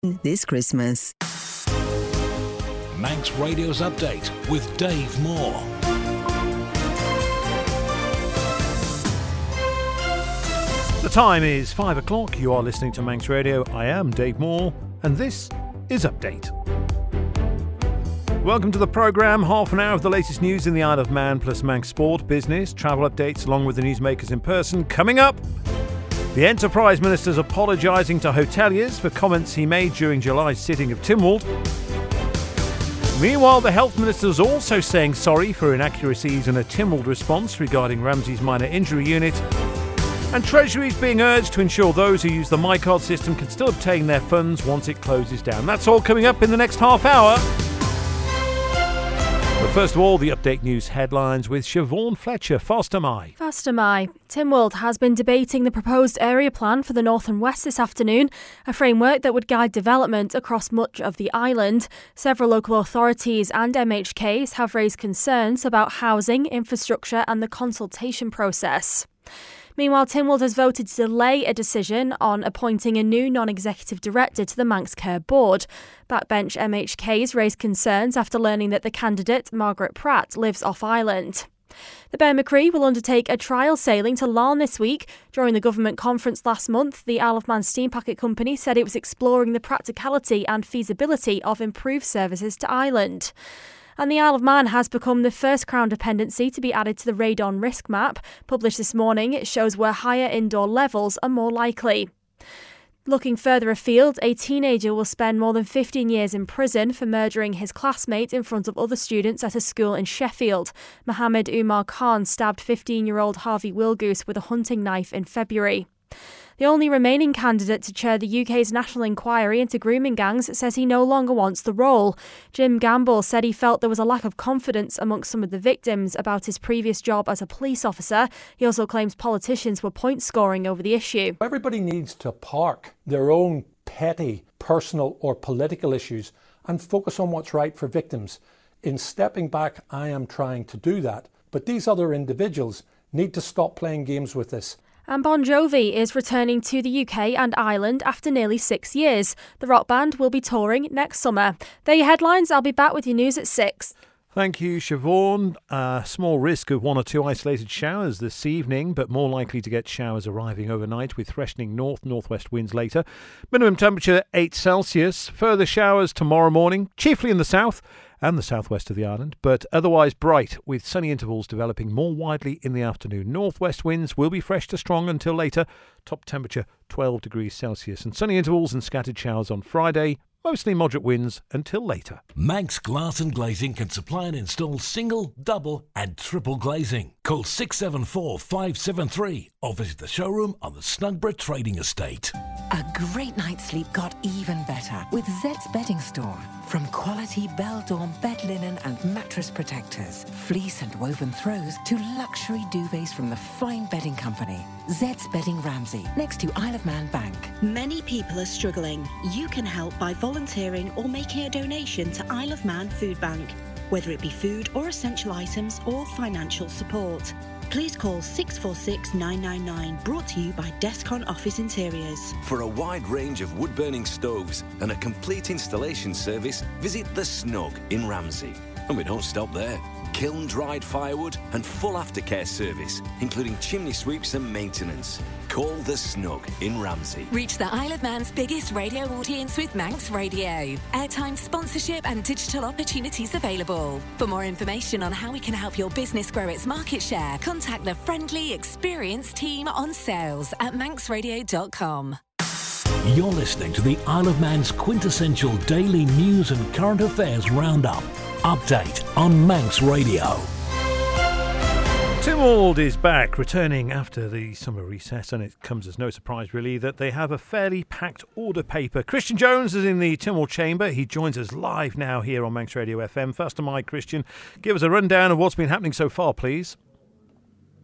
this Christmas. Manx Radio's Update with Dave Moore. The time is 5 o'clock. You are listening to Manx Radio. I am Dave Moore, and this is Update. Welcome to the programme. Half an hour of the latest news in the Isle of Man, plus Manx sport, business, travel updates, along with the newsmakers in person. Coming up, the Enterprise Minister's apologising to hoteliers for comments he made during July's sitting of Tynwald. Meanwhile, the Health Minister is also saying sorry for inaccuracies in a Tynwald response regarding Ramsey's minor injury unit. And Treasury is being urged to ensure those who use the MyCard system can still obtain their funds once it closes down. That's all coming up in the next half hour. But first of all, the Update News headlines with Siobhan Fletcher. Faster Mai. Tynwald has been debating the proposed area plan for the North and West this afternoon, a framework that would guide development across much of the island. Several local authorities and MHKs have raised concerns about housing, infrastructure and the consultation process. Meanwhile, Tynwald has voted to delay a decision on appointing a new non-executive director to the Manx Care Board. Backbench MHKs raised concerns after learning that the candidate, Margaret Pratt, lives off-island. The Bear Macree will undertake a trial sailing to Larne this week. During the government conference last month, the Isle of Man Steam Packet Company said it was exploring the practicality and feasibility of improved services to Ireland. And the Isle of Man has become the first Crown dependency to be added to the Radon Risk Map. Published this morning, it shows where higher indoor levels are more likely. Looking further afield, a teenager will spend more than 15 years in prison for murdering his classmate in front of other students at a school in Sheffield. Mohammed Umar Khan stabbed 15-year-old Harvey Wilgoose with a hunting knife in February. The only remaining candidate to chair the UK's national inquiry into grooming gangs says he no longer wants the role. Jim Gamble said he felt there was a lack of confidence amongst some of the victims about his previous job as a police officer. He also claims politicians were point scoring over the issue. Everybody needs to park their own petty, personal or political issues and focus on what's right for victims. In stepping back, I am trying to do that. But these other individuals need to stop playing games with this. And Bon Jovi is returning to the UK and Ireland after nearly 6 years. The rock band will be touring next summer. There are your headlines. I'll be back with your news at 6. Thank you, Siobhan. Small risk of 1 or 2 isolated showers this evening, but more likely to get showers arriving overnight with freshening north-northwest winds later. Minimum temperature 8 Celsius. Further showers tomorrow morning, chiefly in the south and the southwest of the island, but otherwise bright, with sunny intervals developing more widely in the afternoon. Northwest winds will be fresh to strong until later. Top temperature 12 degrees Celsius, and sunny intervals and scattered showers on Friday. Mostly moderate winds until later. Manx Glass and Glazing can supply and install single, double and triple glazing. Call 674 573 or visit the showroom on the Snugborough Trading Estate. A great night's sleep got even better with Zed's Bedding Store. From quality Beldorm bed linen and mattress protectors, fleece and woven throws to luxury duvets from the fine bedding company. Zed's Bedding Ramsey, next to Isle of Man Bank. Many people are struggling. You can help by volunteering or making a donation to Isle of Man Food Bank, whether it be food or essential items or financial support. Please call 646 999, brought to you by Descon Office Interiors. For a wide range of wood-burning stoves and a complete installation service, visit The Snug in Ramsey. And we don't stop there. Kiln-dried firewood and full aftercare service, including chimney sweeps and maintenance. Call The Snug in Ramsey. Reach the Isle of Man's biggest radio audience with Manx Radio. Airtime, sponsorship and digital opportunities available. For more information on how we can help your business grow its market share, contact the friendly, experienced team on sales at manxradio.com. You're listening to the Isle of Man's quintessential daily news and current affairs roundup. Update on Manx Radio. Tynwald is back, returning after the summer recess, and it comes as no surprise really that they have a fairly packed order paper. Christian Jones is in the Tynwald chamber. He joins us live now here on Manx Radio FM. First of all, Christian, give us a rundown of what's been happening so far, please.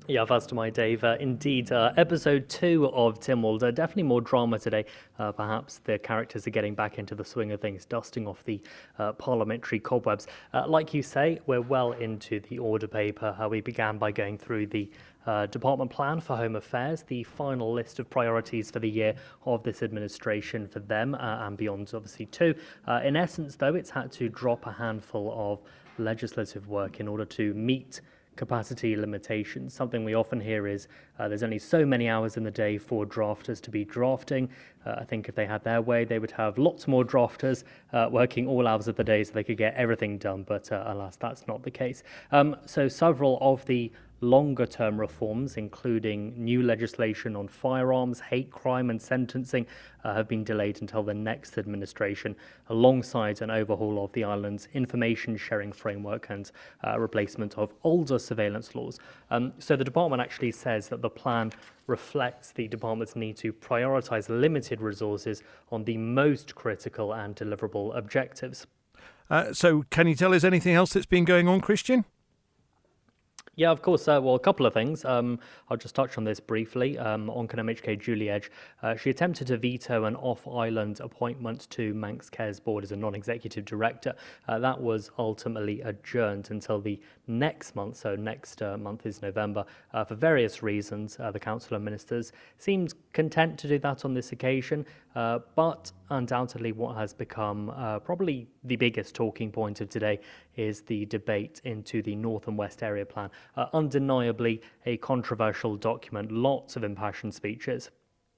Yeah, first to my Dave. Indeed, episode 2 of Tynwald, definitely more drama today. Perhaps the characters are getting back into the swing of things, dusting off the parliamentary cobwebs. Like you say, we're well into the order paper. We began by going through the Department Plan for Home Affairs, the final list of priorities for the year of this administration for them and beyond, obviously, too. In essence, though, it's had to drop a handful of legislative work in order to meet capacity limitations. Something we often hear is there's only so many hours in the day for drafters to be drafting. I think if they had their way, they would have lots more drafters working all hours of the day so they could get everything done. But alas, that's not the case. So several of the longer-term reforms, including new legislation on firearms, hate crime and sentencing, have been delayed until the next administration, alongside an overhaul of the island's information sharing framework and replacement of older surveillance laws. So the department actually says that the plan reflects the department's need to prioritise limited resources on the most critical and deliverable objectives. So can you tell us anything else that's been going on, Christian? Yeah, of course. Well, a couple of things. I'll just touch on this briefly. Oncan MHK Julie Edge, she attempted to veto an off-island appointment to Manx Care's board as a non-executive director. That was ultimately adjourned until the next month, so next month is November. For various reasons, the Council of Ministers seemed content to do that on this occasion, but undoubtedly what has become probably the biggest talking point of today is the debate into the North and West Area Plan. Undeniably a controversial document, lots of impassioned speeches.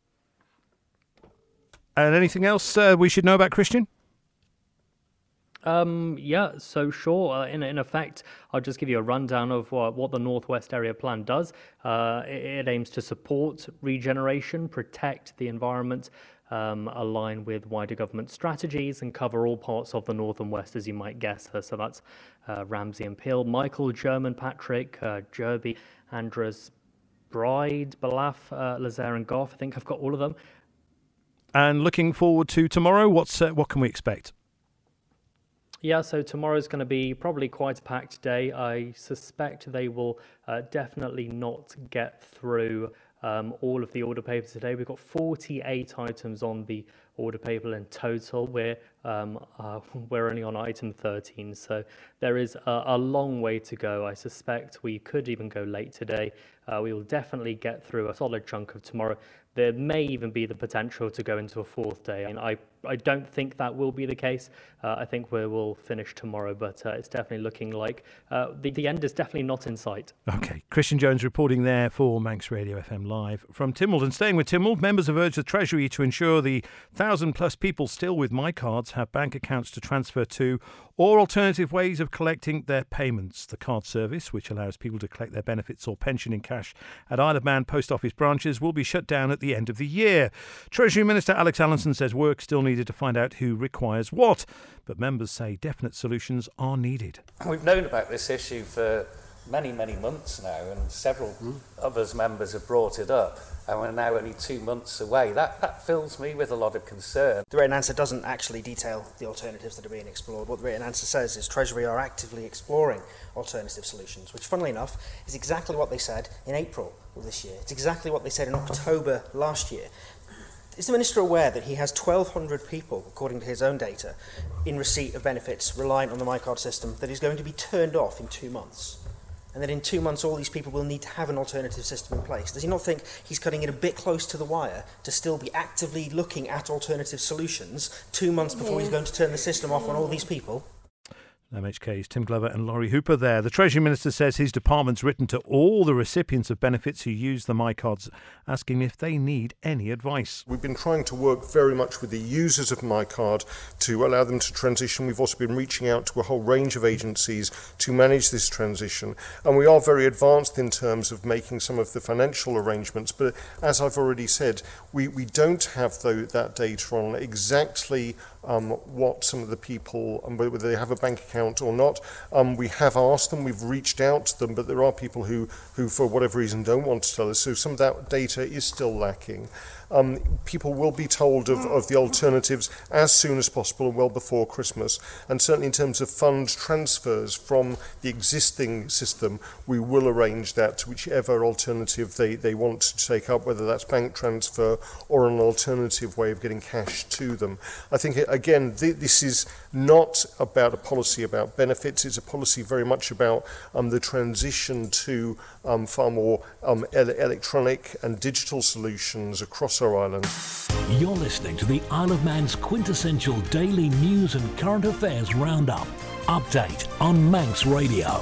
And anything else we should know about, Christian? Yeah, so sure. In effect, I'll just give you a rundown of what the Northwest Area Plan does. It aims to support regeneration, protect the environment, align with wider government strategies and cover all parts of the North and West, as you might guess. So that's Ramsey and Peel, Michael, German, Patrick, Jerby, Andres, Bride, Balaf, Lazaire and Goff. I think I've got all of them. And looking forward to tomorrow, what can we expect? Yeah, so tomorrow's going to be probably quite a packed day. I suspect they will definitely not get through all of the order papers today. We've got 48 items on the order paper in total. We're only on item 13, so there is a long way to go. I suspect we could even go late today. We will definitely get through a solid chunk of tomorrow. There may even be the potential to go into a fourth day. I don't think that will be the case. I think we will finish tomorrow, but it's definitely looking like the end is definitely not in sight. OK, Christian Jones reporting there for Manx Radio FM Live from Tynwald. And staying with Tynwald, members have urged the Treasury to ensure the 1,000+ people still with MyCards have bank accounts to transfer to or alternative ways of collecting their payments. The card service, which allows people to collect their benefits or pension in cash at Isle of Man post office branches, will be shut down at the end of the year. Treasury Minister Alex Allinson says work still needed to find out who requires what, but members say definite solutions are needed. We've known about this issue for many months now, and several of us members have brought it up, and we're now only 2 months away. That fills me with a lot of concern. The written answer doesn't actually detail the alternatives that are being explored. What the written answer says is Treasury are actively exploring alternative solutions, which, funnily enough, is exactly what they said in April of this year. It's exactly what they said in October last year. Is the Minister aware that he has 1,200 people, according to his own data, in receipt of benefits reliant on the MyCard system that is going to be turned off in 2 months? And that in 2 months all these people will need to have an alternative system in place? Does he not think he's cutting it a bit close to the wire to still be actively looking at alternative solutions 2 months before he's going to turn the system off on all these people? MHK's Tim Glover and Laurie Hooper there. The Treasury Minister says his department's written to all the recipients of benefits who use the MyCards, asking if they need any advice. We've been trying to work very much with the users of MyCard to allow them to transition. We've also been reaching out to a whole range of agencies to manage this transition. And we are very advanced in terms of making some of the financial arrangements. But as I've already said, we don't have that data on exactly what some of the people, whether they have a bank account or not. We have asked them, we've reached out to them, but there are people who for whatever reason don't want to tell us. So some of that data is still lacking. people will be told of the alternatives as soon as possible and well before Christmas. And certainly in terms of fund transfers from the existing system, we will arrange that to whichever alternative they want to take up, whether that's bank transfer or an alternative way of getting cash to them. I think, again, this is not about a policy about benefits. It's a policy very much about the transition to far more electronic and digital solutions across our island. You're listening to the Isle of Man's quintessential daily news and current affairs roundup. Update on Manx Radio.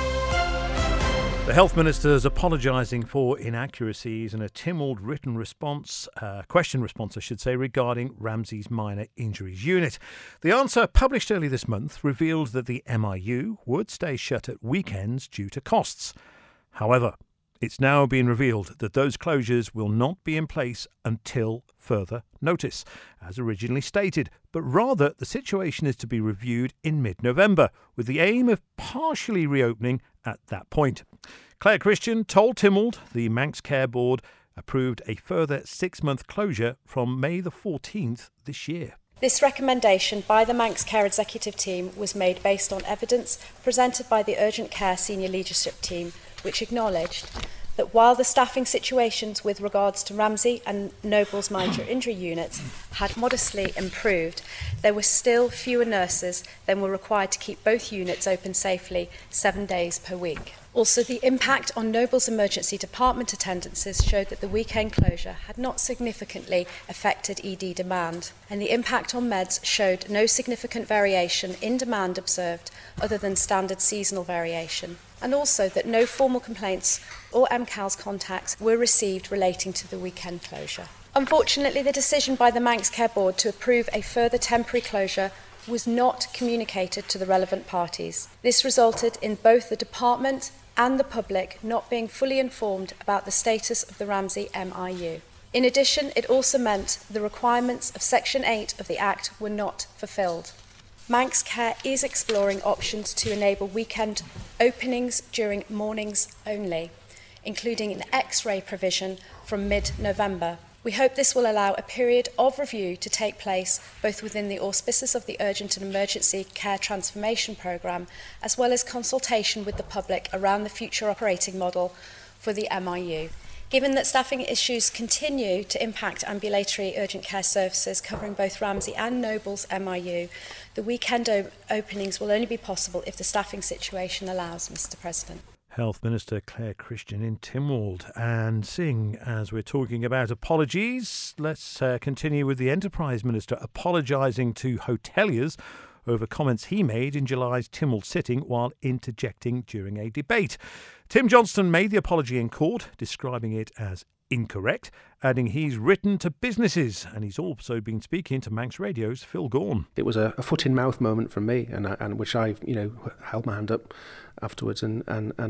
The Health Minister is apologising for inaccuracies in a Tynwald written response, question response, I should say, regarding Ramsey's minor injuries unit. The answer, published early this month, revealed that the MIU would stay shut at weekends due to costs. However, it's now been revealed that those closures will not be in place until further notice, as originally stated, but rather the situation is to be reviewed in mid-November, with the aim of partially reopening at that point. Claire Christian told Tynwald the Manx Care Board approved a further 6-month closure from May the 14th this year. This recommendation by the Manx Care Executive Team was made based on evidence presented by the Urgent Care Senior Leadership Team, which acknowledged that while the staffing situations with regards to Ramsey and Noble's minor injury units had modestly improved, there were still fewer nurses than were required to keep both units open safely 7 days per week. Also, the impact on Noble's emergency department attendances showed that the weekend closure had not significantly affected ED demand, and the impact on meds showed no significant variation in demand observed other than standard seasonal variation, and also that no formal complaints or MCALS contacts were received relating to the weekend closure. Unfortunately, the decision by the Manx Care Board to approve a further temporary closure was not communicated to the relevant parties. This resulted in both the department and the public not being fully informed about the status of the Ramsey MIU. In addition, it also meant the requirements of Section 8 of the Act were not fulfilled. Manx Care is exploring options to enable weekend openings during mornings only, including an X-ray provision from mid-November. We hope this will allow a period of review to take place both within the auspices of the Urgent and Emergency Care Transformation Programme, as well as consultation with the public around the future operating model for the MIU. Given that staffing issues continue to impact ambulatory urgent care services covering both Ramsey and Noble's MIU, the weekend openings will only be possible if the staffing situation allows, Mr. President. Health Minister Claire Christian in Tynwald. And seeing as we're talking about apologies, let's continue with the Enterprise Minister apologising to hoteliers over comments he made in July's Tynwald sitting while interjecting during a debate. Tim Johnston made the apology in court, describing it as incorrect, adding he's written to businesses, and he's also been speaking to Manx Radio's Phil Gaughan. It was a foot in mouth moment from me, and which I held my hand up afterwards and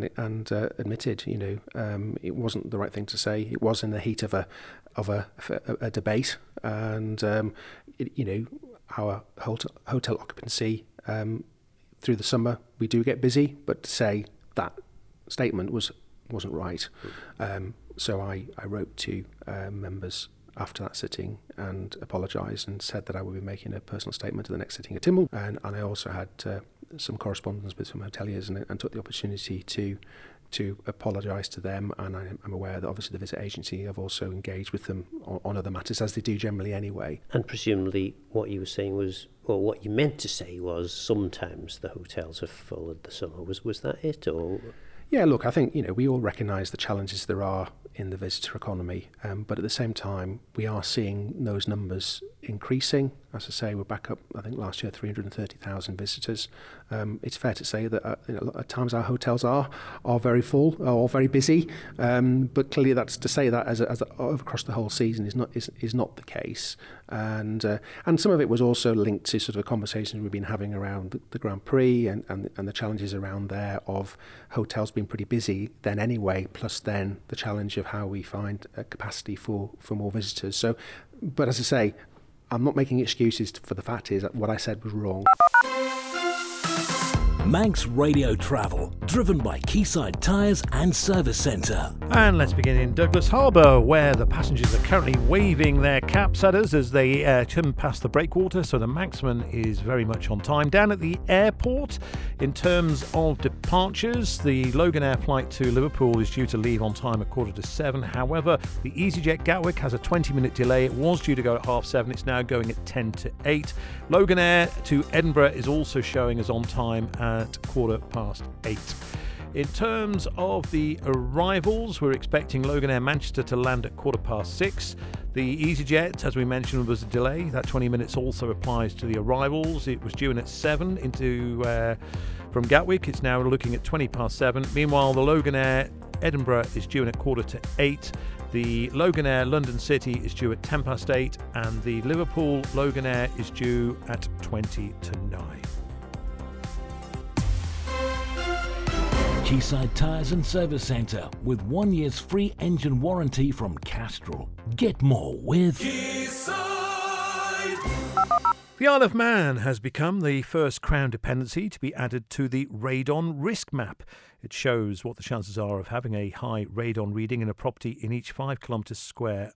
admitted it wasn't the right thing to say. It was in the heat of a debate, and our hotel occupancy through the summer, we do get busy, but to say that statement wasn't right. So I wrote to members after that sitting and apologised and said that I would be making a personal statement to the next sitting at Tynwald, and I also had some correspondence with some hoteliers and took the opportunity to apologise to them, and I'm aware that obviously the visit agency have also engaged with them on other matters, as they do generally anyway. And presumably what you were saying was, or what you meant to say was, sometimes the hotels are full in the summer. Was that it, or...? Yeah, look, I think, we all recognise the challenges there are in the visitor economy, but at the same time, we are seeing those numbers increasing. As I say, we're back up, I think last year, 330,000 visitors. It's fair to say that at times our hotels are very full, or very busy, but clearly that's to say that as across the whole season is not the case. And some of it was also linked to sort of a conversation we've been having around the Grand Prix and the challenges around there of hotels being pretty busy then anyway, plus then the challenge of how we find a capacity for more visitors. So, but as I say, I'm not making excuses for the fact is that what I said was wrong. Manx Radio Travel, driven by Quayside Tyres and Service Centre. And let's begin in Douglas Harbour, where the passengers are currently waving their caps at us as they come past the breakwater, so the Manxman is very much on time. Down at the airport, in terms of departures, the Loganair flight to Liverpool is due to leave on time at 7:15. However, the EasyJet Gatwick has a 20-minute delay. It was due to go at 7:30. It's now going at 8:10. Loganair to Edinburgh is also showing us on time at 8:15. In terms of the arrivals, we're expecting Loganair Manchester to land at 6:15. The EasyJet, as we mentioned, was a delay. That 20 minutes also applies to the arrivals. It was due in at 7 from Gatwick. It's now looking at 7:20. Meanwhile, the Loganair Edinburgh is due in at 7:45. The Loganair London City is due at 8:10, and the Liverpool Loganair is due at 8:20. Quayside Tyres and Service Centre, with 1 year's free engine warranty from Castrol. Get more with Quayside. The Isle of Man has become the first Crown dependency to be added to the radon risk map. It shows what the chances are of having a high radon reading in a property in each 5 kilometres square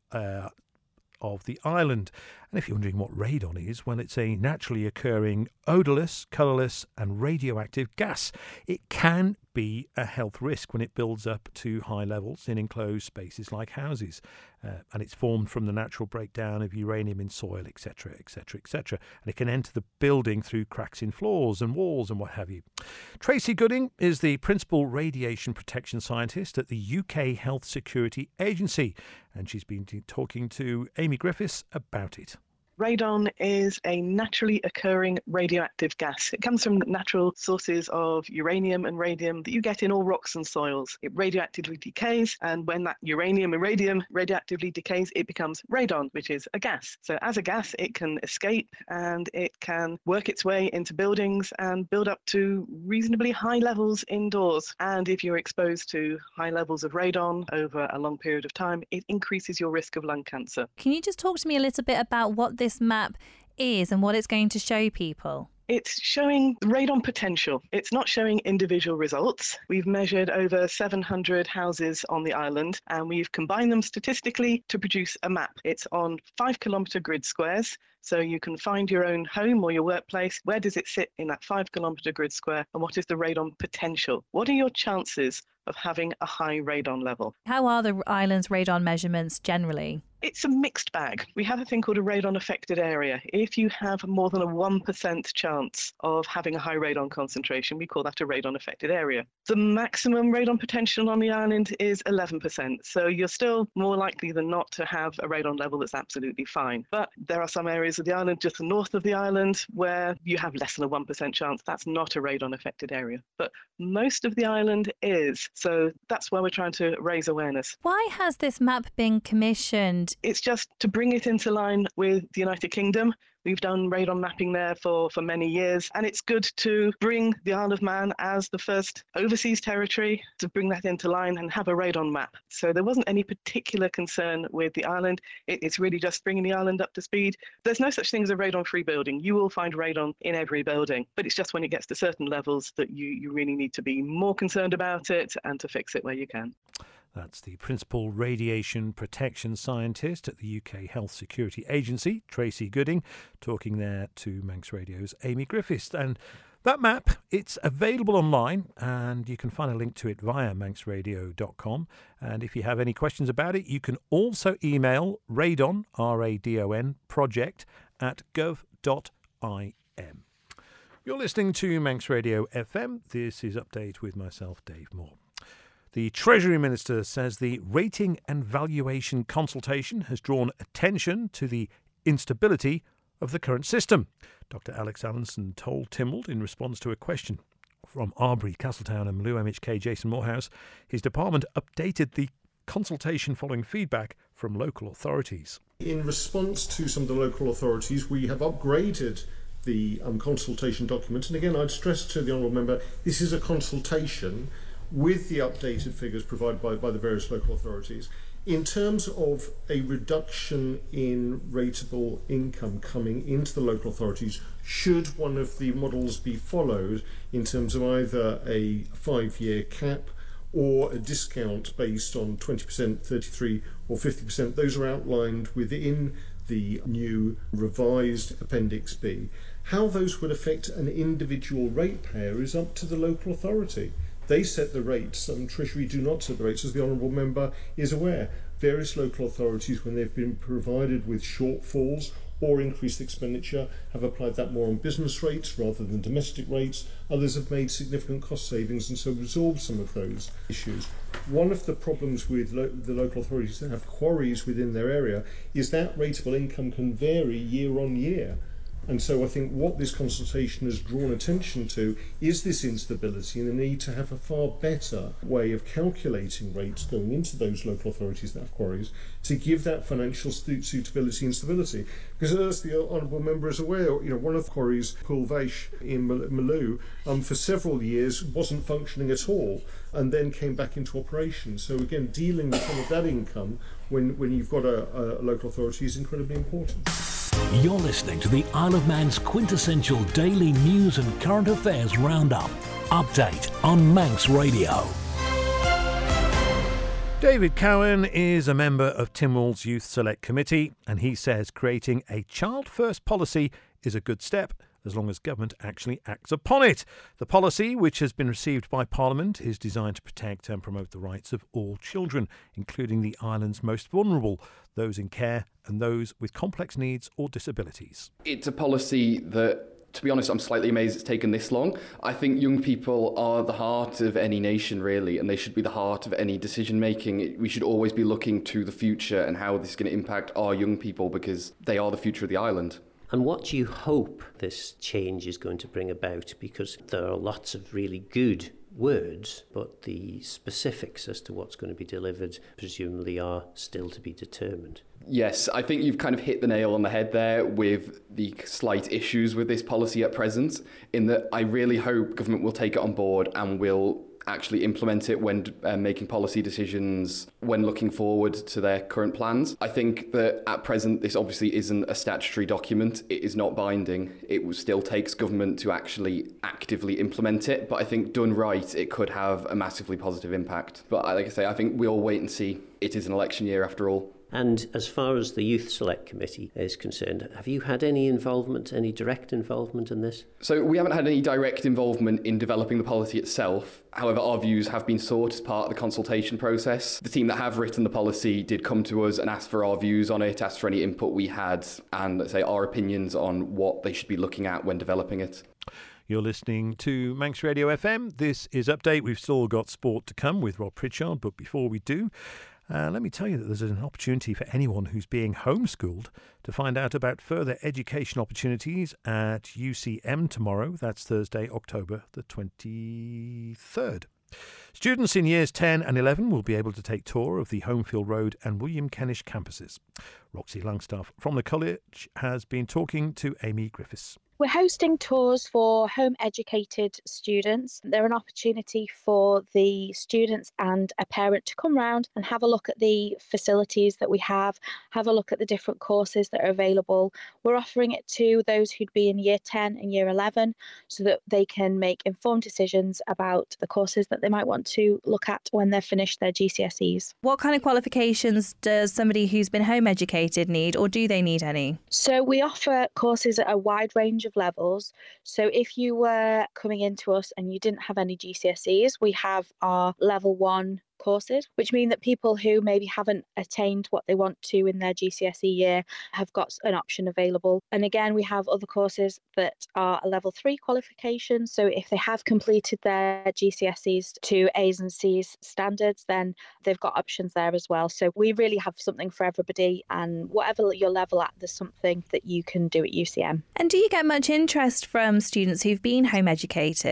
of the island. And if you're wondering what radon is, well, it's a naturally occurring odourless, colourless and radioactive gas. It can be a health risk when it builds up to high levels in enclosed spaces like houses. And it's formed from the natural breakdown of uranium in soil, etc., etc., etc. And it can enter the building through cracks in floors and walls and what have you. Tracy Gooding is the Principal Radiation Protection Scientist at the UK Health Security Agency, and she's been talking to Amy Griffiths about it. Radon is a naturally occurring radioactive gas. It comes from natural sources of uranium and radium that you get in all rocks and soils. It radioactively decays, and when that uranium and radium radioactively decays, it becomes radon, which is a gas. So as a gas, it can escape and it can work its way into buildings and build up to reasonably high levels indoors. And if you're exposed to high levels of radon over a long period of time, it increases your risk of lung cancer. Can you just talk to me a little bit about what this map is and what it's going to show people? It's showing radon potential. It's not showing individual results. We've measured over 700 houses on the island and we've combined them statistically to produce a map. It's on 5 kilometre grid squares. So you can find your own home or your workplace. Where does it sit in that 5 kilometre grid square? And what is the radon potential? What are your chances of having a high radon level? How are the island's radon measurements generally? It's a mixed bag. We have a thing called a radon affected area. If you have more than a 1% chance of having a high radon concentration, we call that a radon affected area. The maximum radon potential on the island is 11%. So you're still more likely than not to have a radon level that's absolutely fine. But there are some areas of the island, just north of the island, where you have less than a 1% chance. That's not a radon affected area. But most of the island is. So that's why we're trying to raise awareness. Why has this map been commissioned? It's just to bring it into line with the United Kingdom. We've done radon mapping there for many years, and it's good to bring the Isle of Man as the first overseas territory to bring that into line and have a radon map. So there wasn't any particular concern with the island. It's really just bringing the island up to speed. There's no such thing as a radon-free building. You will find radon in every building, but it's just when it gets to certain levels that you really need to be more concerned about it and to fix it where you can. That's the Principal Radiation Protection Scientist at the UK Health Security Agency, Tracy Gooding, talking there to Manx Radio's Amy Griffiths. And that map, it's available online and you can find a link to it via manxradio.com. And if you have any questions about it, you can also email radon, R-A-D-O-N, project@gov.im. You're listening to Manx Radio FM. This is Update with myself, Dave Moore. The Treasury Minister says the rating and valuation consultation has drawn attention to the instability of the current system. Dr. Alex Allinson told Tynwald in response to a question from Arbury, Castletown and Mlue MHK Jason Morehouse, his department updated the consultation following feedback from local authorities. In response to some of the local authorities, we have upgraded the consultation document. And again, I'd stress to the Honourable Member, this is a consultation with the updated figures provided by the various local authorities. In terms of a reduction in rateable income coming into the local authorities, should one of the models be followed in terms of either a 5-year cap or a discount based on 20%, 33% or 50%, those are outlined within the new revised Appendix B. How those would affect an individual ratepayer is up to the local authority. They set the rates, and Treasury do not set the rates, as the Honourable Member is aware. Various local authorities, when they've been provided with shortfalls or increased expenditure, have applied that more on business rates rather than domestic rates. Others have made significant cost savings and so absorbed some of those issues. One of the problems with the local authorities that have quarries within their area is that rateable income can vary year on year. And so I think what this consultation has drawn attention to is this instability and the need to have a far better way of calculating rates going into those local authorities that have quarries to give that financial suitability and stability. Because as the Honourable Member is aware, one of the quarries, Pool Vaish in Malou, for several years wasn't functioning at all and then came back into operation. So again, dealing with some of that income when you've got a local authority is incredibly important. You're listening to the Isle of Man's quintessential daily news and current affairs roundup. Update on Manx Radio. David Cowan is a member of Tynwald's Youth Select Committee, and he says creating a child-first policy is a good step as long as government actually acts upon it. The policy, which has been received by Parliament, is designed to protect and promote the rights of all children, including the island's most vulnerable, those in care and those with complex needs or disabilities. It's a policy that, to be honest, I'm slightly amazed it's taken this long. I think young people are the heart of any nation, really, and they should be the heart of any decision making. We should always be looking to the future and how this is going to impact our young people, because they are the future of the island. And what do you hope this change is going to bring about? Because there are lots of really good words, but the specifics as to what's going to be delivered presumably are still to be determined. Yes, I think you've kind of hit the nail on the head there with the slight issues with this policy at present, in that I really hope government will take it on board and will actually implement it when making policy decisions, when looking forward to their current plans. I think that at present this obviously isn't a statutory document, it is not binding, it still takes government to actually actively implement it, but I think done right it could have a massively positive impact. But like I say, I think we'll wait and see. It is an election year after all. And as far as the Youth Select Committee is concerned, have you had any involvement, any direct involvement in this? So we haven't had any direct involvement in developing the policy itself. However, our views have been sought as part of the consultation process. The team that have written the policy did come to us and ask for our views on it, asked for any input we had, and let's say our opinions on what they should be looking at when developing it. You're listening to Manx Radio FM. This is Update. We've still got sport to come with Rob Pritchard, but before we do, let me tell you that there's an opportunity for anyone who's being homeschooled to find out about further education opportunities at UCM tomorrow. That's Thursday, October the 23rd. Students in years 10 and 11 will be able to take tour of the Homefield Road and William Kennish campuses. Roxy Langstaff from the college has been talking to Amy Griffiths. We're hosting tours for home-educated students. They're an opportunity for the students and a parent to come round and have a look at the facilities that we have a look at the different courses that are available. We're offering it to those who'd be in year 10 and year 11 so that they can make informed decisions about the courses that they might want to look at when they've finished their GCSEs. What kind of qualifications does somebody who's been home-educated need, or do they need any? So we offer courses at a wide range of levels. So if you were coming into us and you didn't have any GCSEs, we have our level 1 courses, which mean that people who maybe haven't attained what they want to in their GCSE year have got an option available. And again, we have other courses that are a level 3 qualification. So if they have completed their GCSEs to A's and C's standards, then they've got options there as well. So we really have something for everybody, and whatever your level at, there's something that you can do at UCM. And do you get much interest from students who've been home educated?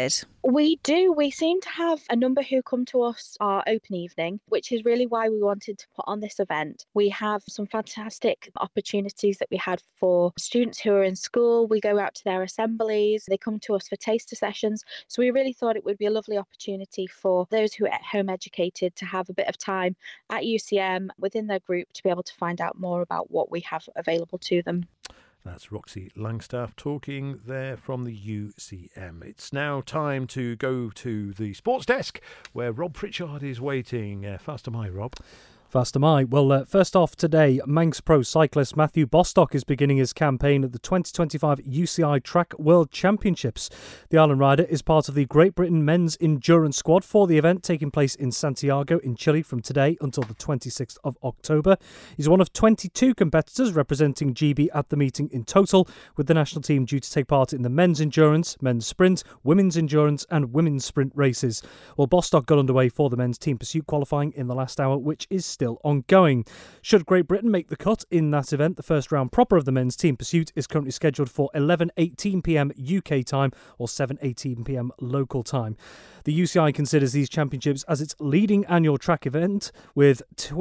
We do. We seem to have a number who come to us our open evening, which is really why we wanted to put on this event. We have some fantastic opportunities that we had for students who are in school. We go out to their assemblies. They come to us for taster sessions. So we really thought it would be a lovely opportunity for those who are at home educated to have a bit of time at UCM within their group to be able to find out more about what we have available to them. That's Roxy Langstaff talking there from the UCM. It's now time to go to the sports desk where Rob Pritchard is waiting. Fast am I, Rob? Fast am I. Well, first off today, Manx Pro cyclist Matthew Bostock is beginning his campaign at the 2025 UCI Track World Championships. The Island rider is part of the Great Britain men's endurance squad for the event taking place in Santiago in Chile from today until the 26th of October. He's one of 22 competitors representing GB at the meeting in total, with the national team due to take part in the men's endurance, men's sprint, women's endurance and women's sprint races. Well, Bostock got underway for the men's team pursuit qualifying in the last hour, which is still ongoing. Should Great Britain make the cut in that event, the first round proper of the men's team pursuit is currently scheduled for 11:18 p.m. UK time or 7:18 p.m. local time. The UCI considers these championships as its leading annual track event, with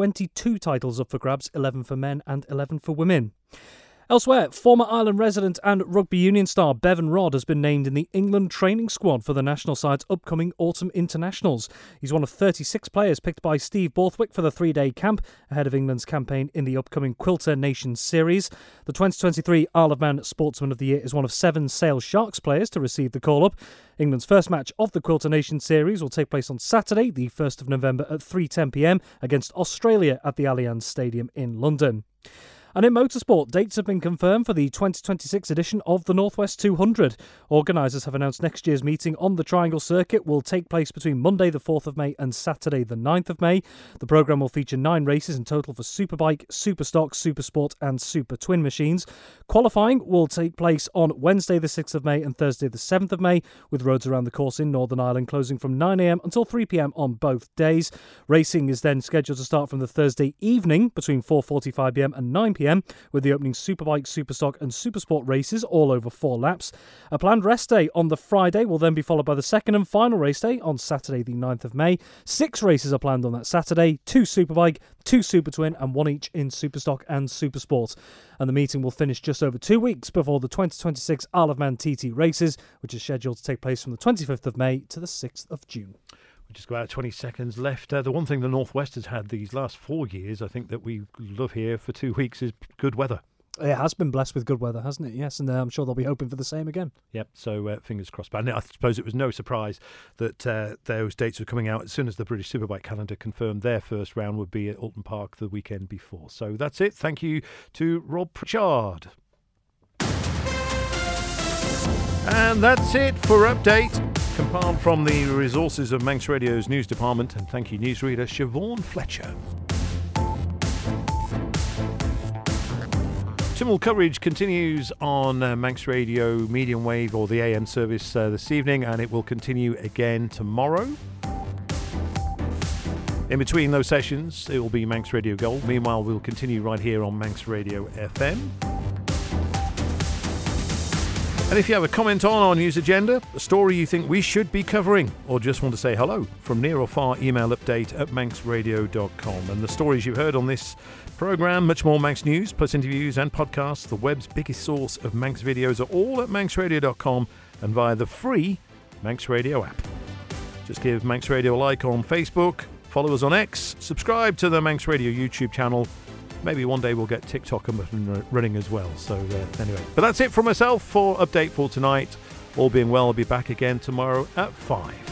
22 titles up for grabs, 11 for men and 11 for women. Elsewhere, former Ireland resident and rugby union star Bevan Rodd has been named in the England training squad for the national side's upcoming autumn internationals. He's one of 36 players picked by Steve Borthwick for the 3-day camp ahead of England's campaign in the upcoming Quilter Nations Series. The 2023 Isle of Man Sportsman of the Year is one of 7 Sale Sharks players to receive the call-up. England's first match of the Quilter Nations Series will take place on Saturday, the 1st of November at 3:10 p.m. against Australia at the Allianz Stadium in London. And in motorsport, dates have been confirmed for the 2026 edition of the Northwest 200. Organisers have announced next year's meeting on the Triangle Circuit will take place between Monday the 4th of May and Saturday the 9th of May. The programme will feature 9 races in total for Superbike, Superstock, Supersport and Super Twin machines. Qualifying will take place on Wednesday the 6th of May and Thursday the 7th of May, with roads around the course in Northern Ireland closing from 9 a.m. until 3 p.m. on both days. Racing is then scheduled to start from the Thursday evening between 4:45 p.m. and 9 p.m. with the opening Superbike, Superstock and Supersport races all over 4 laps. A planned rest day on the Friday will then be followed by the second and final race day on Saturday the 9th of May. 6 races are planned on that Saturday, 2 Superbike, 2 Super Twin and 1 each in Superstock and Supersport. And the meeting will finish just over 2 weeks before the 2026 Isle of Man TT races, which is scheduled to take place from the 25th of May to the 6th of June. Just about 20 seconds left. The one thing the Northwest has had these last 4 years, I think that we love here for 2 weeks, is good weather. It has been blessed with good weather, hasn't it? Yes, and I'm sure they'll be hoping for the same again. Yep, so fingers crossed. But I suppose it was no surprise that those dates were coming out as soon as the British Superbike calendar confirmed their first round would be at Alton Park the weekend before. So that's it. Thank you to Rob Pritchard. And that's it for Update. Compiled from the resources of Manx Radio's news department, and thank you newsreader Siobhan Fletcher. Tynwald coverage continues on Manx Radio medium wave or the AM service this evening, and it will continue again tomorrow. In between those sessions, it will be Manx Radio Gold. Meanwhile, we'll continue right here on Manx Radio FM. And if you have a comment on our news agenda, a story you think we should be covering, or just want to say hello, from near or far, email update@manxradio.com. And the stories you heard on this programme, much more Manx news, plus interviews and podcasts, the web's biggest source of Manx videos, are all at manxradio.com and via the free Manx Radio app. Just give Manx Radio a like on Facebook, follow us on X, subscribe to the Manx Radio YouTube channel. Maybe one day we'll get TikTok running as well. So anyway, but that's it from myself for Update for tonight. All being well, I'll be back again tomorrow at 5.